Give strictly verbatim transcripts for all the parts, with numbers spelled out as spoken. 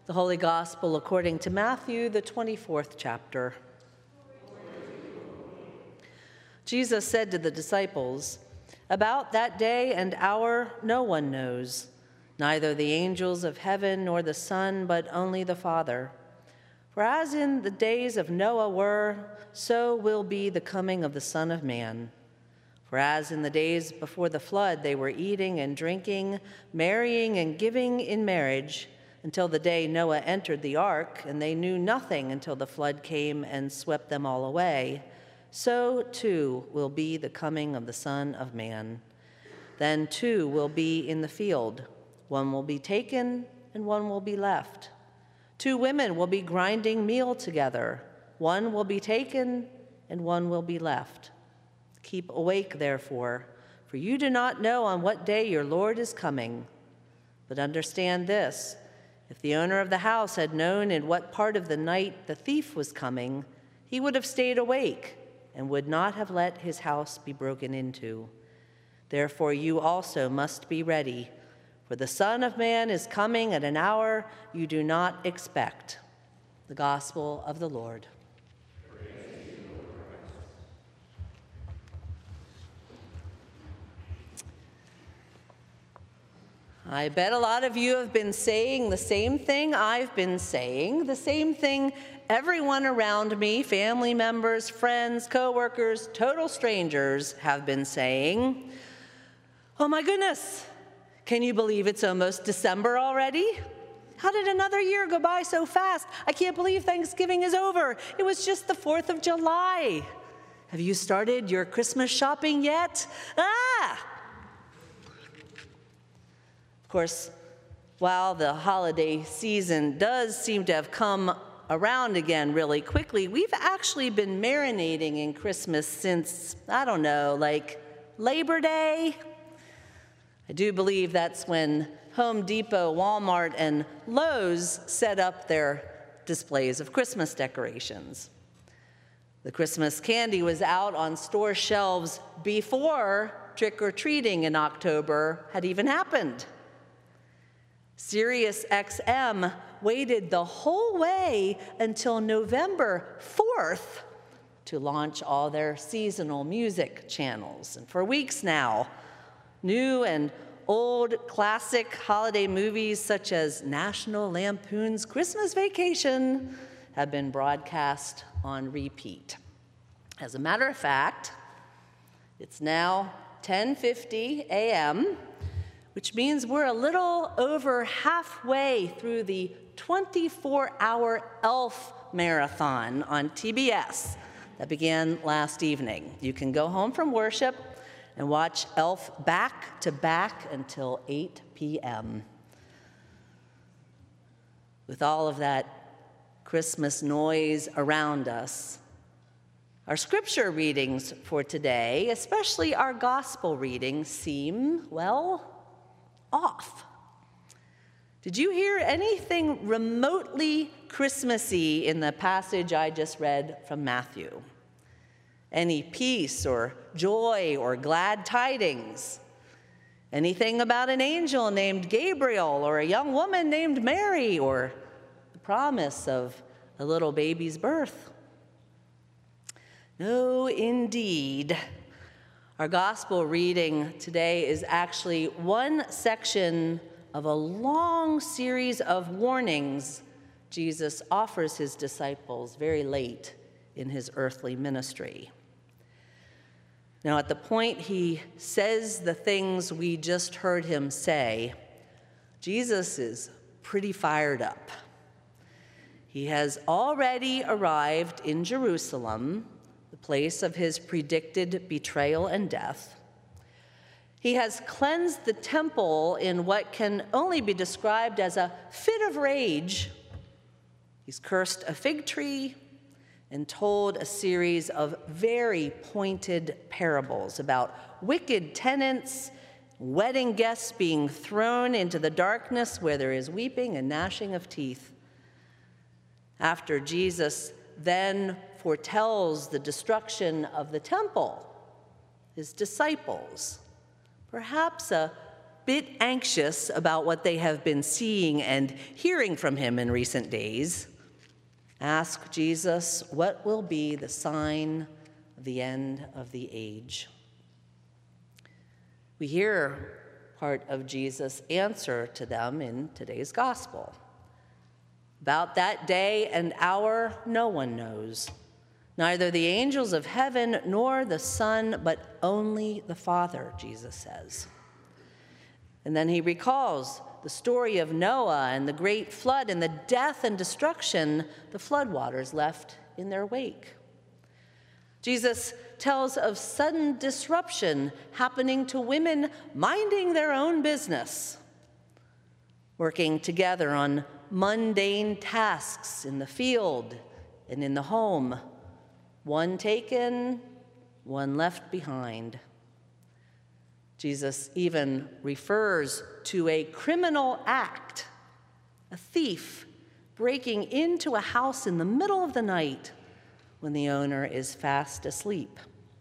The Holy Gospel according to Matthew, the twenty-fourth chapter. Jesus said to the disciples, "About that day and hour no one knows, neither the angels of heaven nor the Son, but only the Father. For as in the days of Noah were, so will be the coming of the Son of Man. For as in the days before the flood they were eating and drinking, marrying and giving in marriage, until the day Noah entered the ark, and they knew nothing until the flood came and swept them all away, so too will be the coming of the Son of Man. Then two will be in the field. One will be taken and one will be left. Two women will be grinding meal together. One will be taken and one will be left. Keep awake, therefore, for you do not know on what day your Lord is coming. But understand this, if the owner of the house had known in what part of the night the thief was coming, he would have stayed awake and would not have let his house be broken into. Therefore you also must be ready, for the Son of Man is coming at an hour you do not expect." The Gospel of the Lord. I bet a lot of you have been saying the same thing I've been saying, the same thing everyone around me, family members, friends, coworkers, total strangers have been saying. Oh my goodness, can you believe it's almost December already? How did another year go by so fast? I can't believe Thanksgiving is over. It was just the fourth of July. Have you started your Christmas shopping yet? Ah! Of course, while the holiday season does seem to have come around again really quickly, we've actually been marinating in Christmas since, I don't know, like Labor Day. I do believe that's when Home Depot, Walmart, and Lowe's set up their displays of Christmas decorations. The Christmas candy was out on store shelves before trick-or-treating in October had even happened. Sirius X M waited the whole way until November fourth to launch all their seasonal music channels. And for weeks now, new and old classic holiday movies such as National Lampoon's Christmas Vacation have been broadcast on repeat. As a matter of fact, it's now ten fifty a m, which means we're a little over halfway through the twenty-four hour Elf marathon on T B S that began last evening. You can go home from worship and watch Elf back to back until eight p m With all of that Christmas noise around us, our scripture readings for today, especially our gospel readings, seem, well, off. Did you hear anything remotely Christmassy in the passage I just read from Matthew? Any peace or joy or glad tidings? Anything about an angel named Gabriel or a young woman named Mary or the promise of a little baby's birth? No, indeed. Our gospel reading today is actually one section of a long series of warnings Jesus offers his disciples very late in his earthly ministry. Now, at the point he says the things we just heard him say, Jesus is pretty fired up. He has already arrived in Jerusalem, the place of his predicted betrayal and death. He has cleansed the temple in what can only be described as a fit of rage. He's cursed a fig tree and told a series of very pointed parables about wicked tenants, wedding guests being thrown into the darkness where there is weeping and gnashing of teeth. After Jesus then foretells the destruction of the temple, his disciples, perhaps a bit anxious about what they have been seeing and hearing from him in recent days, ask Jesus, what will be the sign of the end of the age? We hear part of Jesus' answer to them in today's gospel. About that day and hour, no one knows, neither the angels of heaven nor the Son, but only the Father, Jesus says. And then he recalls the story of Noah and the great flood and the death and destruction the floodwaters left in their wake. Jesus tells of sudden disruption happening to women minding their own business, working together on mundane tasks in the field and in the home, one taken, one left behind. Jesus even refers to a criminal act, a thief breaking into a house in the middle of the night when the owner is fast asleep.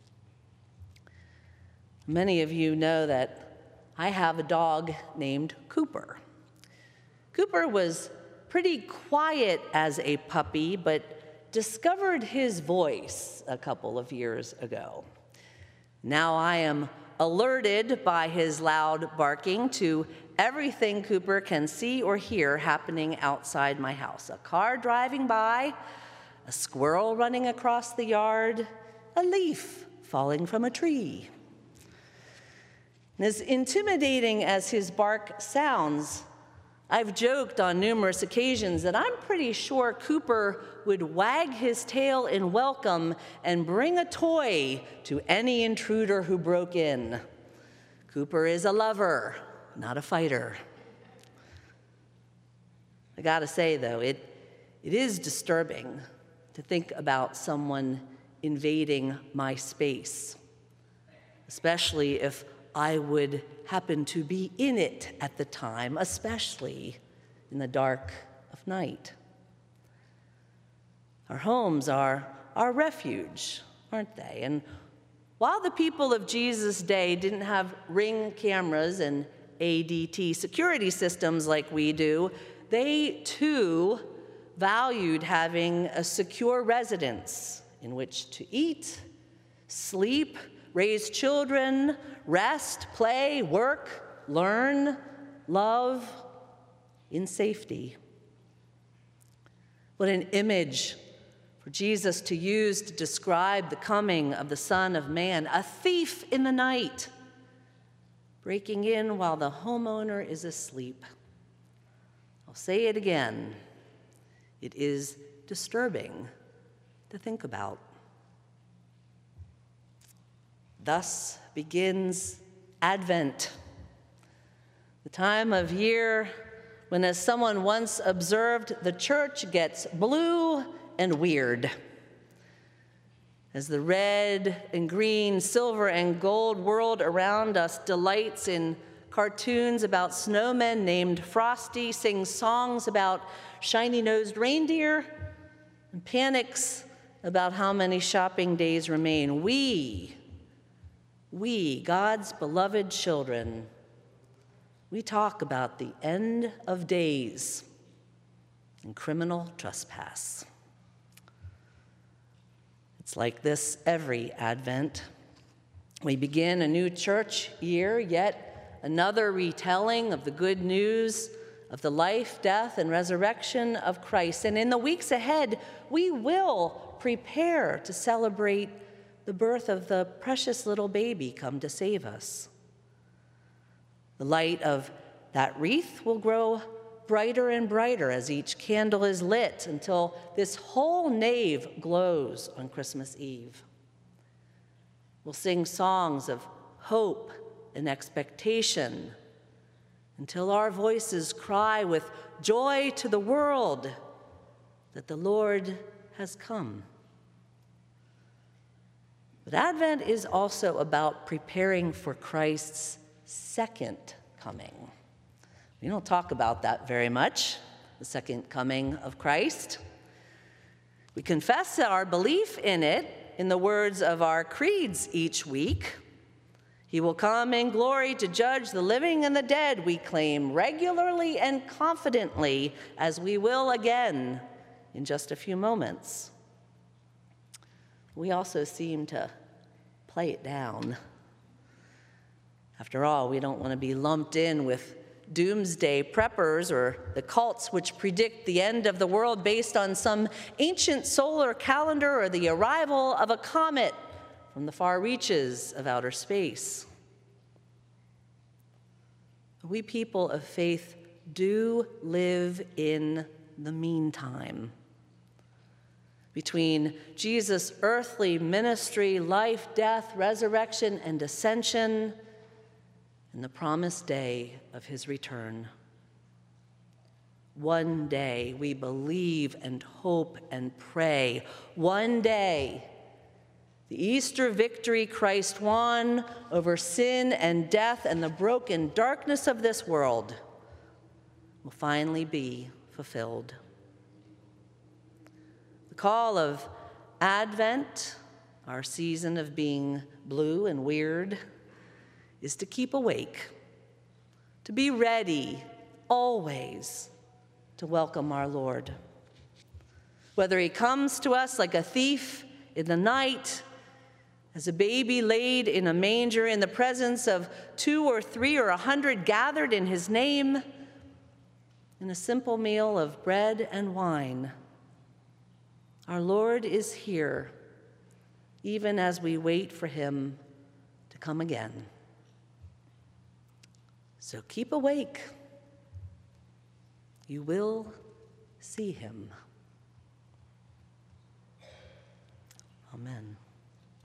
Many of you know that I have a dog named Cooper. Cooper was pretty quiet as a puppy, but discovered his voice a couple of years ago. Now I am alerted by his loud barking to everything Cooper can see or hear happening outside my house. A car driving by, a squirrel running across the yard, a leaf falling from a tree. And as intimidating as his bark sounds, I've joked on numerous occasions that I'm pretty sure Cooper would wag his tail in welcome and bring a toy to any intruder who broke in. Cooper is a lover, not a fighter. I gotta say, though, it, it is disturbing to think about someone invading my space, especially if I would happen to be in it at the time, especially in the dark of night. Our homes are our refuge, aren't they? And while the people of Jesus' day didn't have Ring cameras and A D T security systems like we do, they too valued having a secure residence in which to eat, sleep, raise children, rest, play, work, learn, love in safety. What an image for Jesus to use to describe the coming of the Son of Man, a thief in the night, breaking in while the homeowner is asleep. I'll say it again. It is disturbing to think about. Thus begins Advent, the time of year when, as someone once observed, the church gets blue and weird. As the red and green, silver and gold world around us delights in cartoons about snowmen named Frosty, sings songs about shiny-nosed reindeer, and panics about how many shopping days remain, we We, God's beloved children, we talk about the end of days and criminal trespass. It's like this every Advent. We begin a new church year, yet another retelling of the good news of the life, death, and resurrection of Christ. And in the weeks ahead, we will prepare to celebrate the birth of the precious little baby come to save us. The light of that wreath will grow brighter and brighter as each candle is lit until this whole nave glows on Christmas Eve. We'll sing songs of hope and expectation until our voices cry with joy to the world that the Lord has come. But Advent is also about preparing for Christ's second coming. We don't talk about that very much, the second coming of Christ. We confess our belief in it in the words of our creeds each week. He will come in glory to judge the living and the dead, we claim regularly and confidently, as we will again in just a few moments. We also seem to play it down. After all, we don't want to be lumped in with doomsday preppers or the cults which predict the end of the world based on some ancient solar calendar or the arrival of a comet from the far reaches of outer space. We people of faith do live in the meantime. Between Jesus' earthly ministry, life, death, resurrection, and ascension, and the promised day of his return. One day we believe and hope and pray. One day, the Easter victory Christ won over sin and death and the broken darkness of this world will finally be fulfilled. The call of Advent, our season of being blue and weird, is to keep awake, to be ready always to welcome our Lord. Whether he comes to us like a thief in the night, as a baby laid in a manger in the presence of two or three or a hundred gathered in his name, in a simple meal of bread and wine, our Lord is here, even as we wait for him to come again. So keep awake. You will see him. Amen.